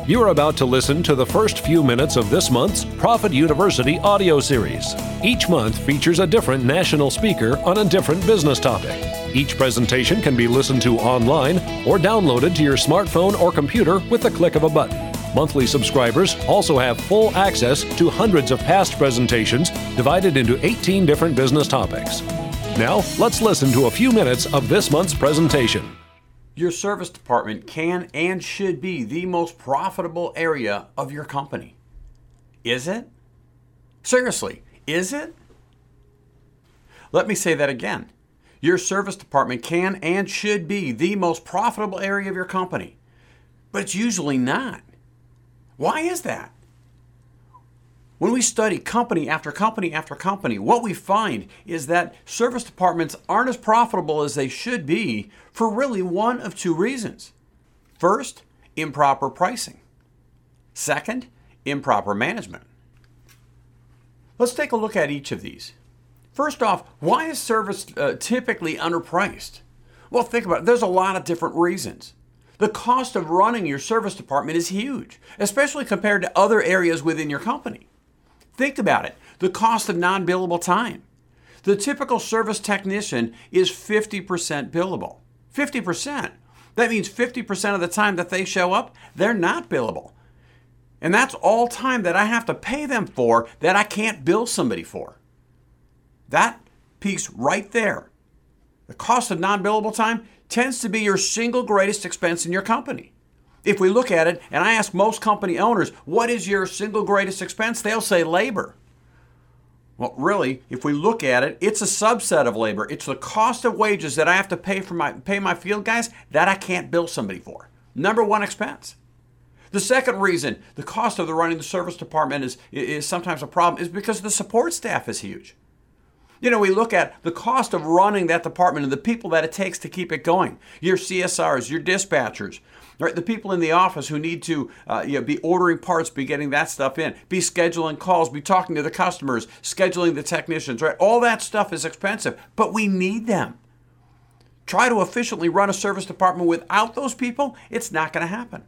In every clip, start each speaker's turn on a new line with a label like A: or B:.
A: You are about to listen to the first few minutes of this month's Profit University audio series. Each month features a different national speaker on a different business topic. Each presentation can be listened to online or downloaded to your smartphone or computer with the click of a button. Monthly subscribers also have full access to hundreds of past presentations divided into 18 different business topics. Now, let's listen to a few minutes of this month's presentation.
B: Your service department can and should be the most profitable area of your company. Is it? Seriously, is it? Let me say that again. Your service department can and should be the most profitable area of your company, but it's usually not. Why is that? When we study company after company after company, what we find is that service departments aren't as profitable as they should be for really one of two reasons. First, improper pricing. Second, improper management. Let's take a look at each of these. First off, why is service typically underpriced? Well, think about it. There's a lot of different reasons. The cost of running your service department is huge, especially compared to other areas within your company. Think about it. The cost of non-billable time. The typical service technician is 50% billable. 50%. That means 50% of the time that they show up, they're not billable. And that's all time that I have to pay them for that I can't bill somebody for. That piece right there, the cost of non-billable time, tends to be your single greatest expense in your company. If we look at it, and I ask most company owners, what is your single greatest expense? They'll say labor. Well, really, if we look at it, it's a subset of labor. It's the cost of wages that I have to pay my field guys that I can't bill somebody for. Number one expense. The second reason the cost of running the service department is sometimes a problem is because the support staff is huge. You know, we look at the cost of running that department and the people that it takes to keep it going. Your CSRs, your dispatchers, right? The people in the office who need to be ordering parts, be getting that stuff in, be scheduling calls, be talking to the customers, scheduling the technicians, right? All that stuff is expensive, but we need them. Try to efficiently run a service department without those people, it's not going to happen.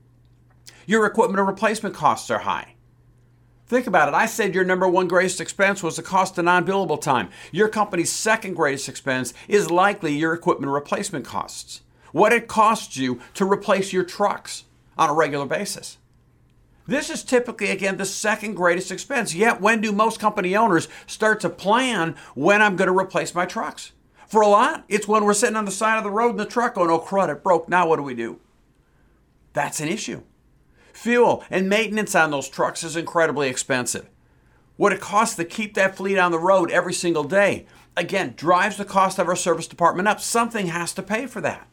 B: Your equipment and replacement costs are high. Think about it. I said your number one greatest expense was the cost of non-billable time. Your company's second greatest expense is likely your equipment replacement costs. What it costs you to replace your trucks on a regular basis. This is typically, again, the second greatest expense. Yet, when do most company owners start to plan when I'm going to replace my trucks? For a lot, it's when we're sitting on the side of the road in the truck going, oh crud, it broke. Now what do we do? That's an issue. Fuel and maintenance on those trucks is incredibly expensive. What it costs to keep that fleet on the road every single day, again, drives the cost of our service department up. Something has to pay for that.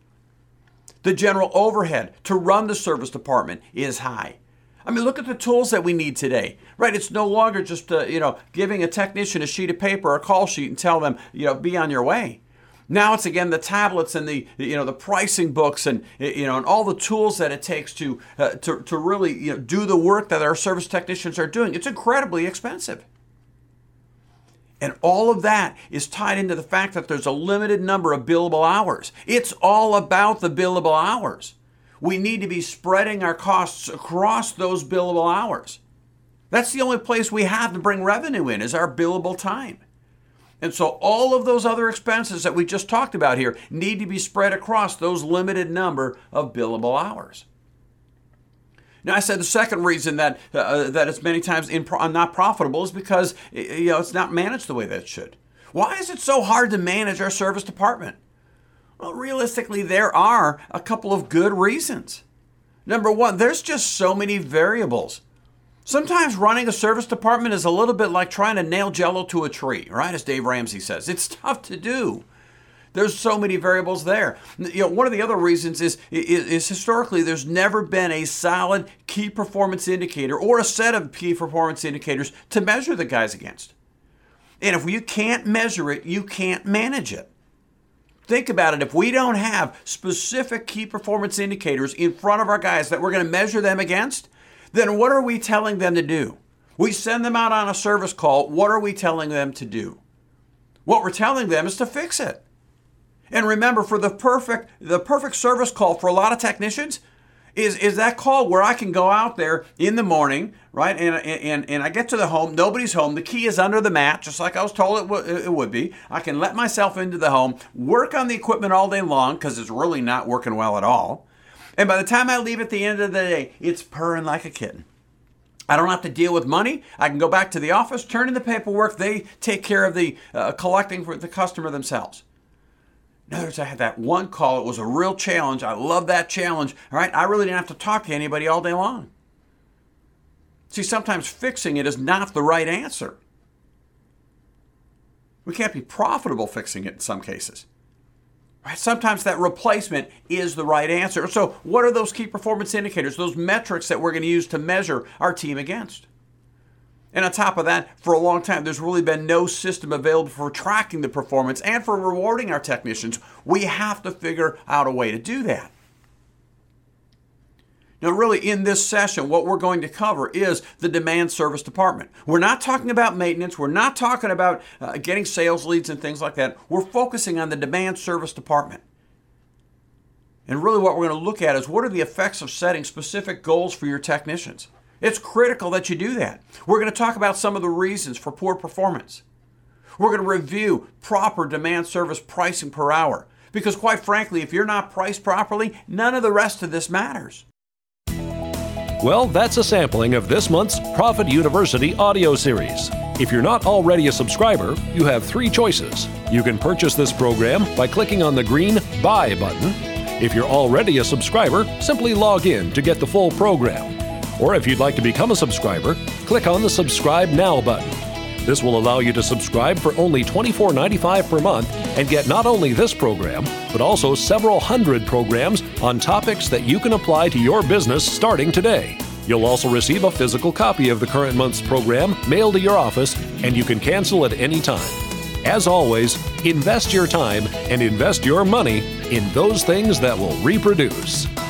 B: The general overhead to run the service department is high. I mean, look at the tools that we need today, right? It's no longer just, giving a technician a sheet of paper or a call sheet and tell them, be on your way. Now it's again the tablets and the pricing books and and all the tools that it takes to really do the work that our service technicians are doing. It's incredibly expensive. And all of that is tied into the fact that there's a limited number of billable hours. It's all about the billable hours. We need to be spreading our costs across those billable hours. That's the only place we have to bring revenue in is our billable time. And so all of those other expenses that we just talked about here need to be spread across those limited number of billable hours. Now, I said the second reason that it's many times not profitable is because it's not managed the way that it should. Why is it so hard to manage our service department? Well, realistically, there are a couple of good reasons. Number one, there's just so many variables. Sometimes running a service department is a little bit like trying to nail Jell-O to a tree, right? As Dave Ramsey says, it's tough to do. There's so many variables there. One of the other reasons is historically there's never been a solid key performance indicator or a set of key performance indicators to measure the guys against. And if you can't measure it, you can't manage it. Think about it. If we don't have specific key performance indicators in front of our guys that we're going to measure them against, then what are we telling them to do? We send them out on a service call. What are we telling them to do? What we're telling them is to fix it. And remember, for the perfect service call for a lot of technicians, is that call where I can go out there in the morning, right? And I get to the home, nobody's home. The key is under the mat, just like I was told it would be. I can let myself into the home, work on the equipment all day long because it's really not working well at all. And by the time I leave at the end of the day, it's purring like a kitten. I don't have to deal with money. I can go back to the office, turn in the paperwork. They take care of the collecting for the customer themselves. In other words, I had that one call. It was a real challenge. I love that challenge. All right, I really didn't have to talk to anybody all day long. See, sometimes fixing it is not the right answer. We can't be profitable fixing it in some cases. Right? Sometimes that replacement is the right answer. So what are those key performance indicators, those metrics that we're going to use to measure our team against? And on top of that, for a long time, there's really been no system available for tracking the performance and for rewarding our technicians. We have to figure out a way to do that. Now, really, in this session, what we're going to cover is the demand service department. We're not talking about maintenance. We're not talking about getting sales leads and things like that. We're focusing on the demand service department. And really what we're going to look at is what are the effects of setting specific goals for your technicians. It's critical that you do that. We're going to talk about some of the reasons for poor performance. We're going to review proper demand service pricing per hour. Because quite frankly, if you're not priced properly, none of the rest of this matters.
A: Well, that's a sampling of this month's Profit University audio series. If you're not already a subscriber, you have 3 choices. You can purchase this program by clicking on the green Buy button. If you're already a subscriber, simply log in to get the full program. Or if you'd like to become a subscriber, click on the Subscribe Now button. This will allow you to subscribe for only $24.95 per month and get not only this program, but also several hundred programs on topics that you can apply to your business starting today. You'll also receive a physical copy of the current month's program mailed to your office, and you can cancel at any time. As always, invest your time and invest your money in those things that will reproduce.